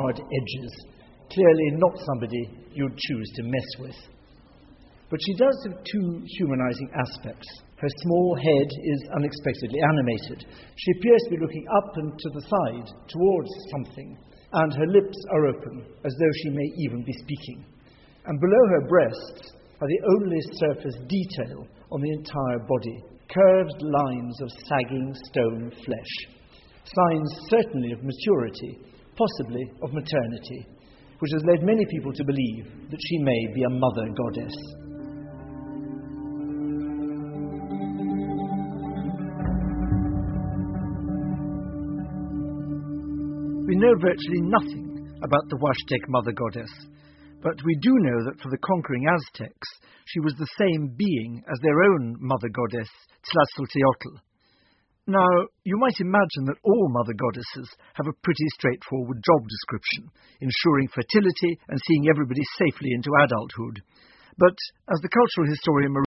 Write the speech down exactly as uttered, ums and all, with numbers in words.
hard edges. Clearly not somebody you'd choose to mess with. But she does have two humanizing aspects. Her small head is unexpectedly animated. She appears to be looking up and to the side, towards something, and her lips are open, as though she may even be speaking. And below her breasts are the only surface detail on the entire body, curved lines of sagging stone flesh, signs certainly of maturity, possibly of maternity, which has led many people to believe that she may be a mother goddess. We know virtually nothing about the Huastec mother goddess, but we do know that for the conquering Aztecs, she was the same being as their own mother goddess, Tlazolteotl. Now, you might imagine that all mother goddesses have a pretty straightforward job description, ensuring fertility and seeing everybody safely into adulthood. But, as the cultural historian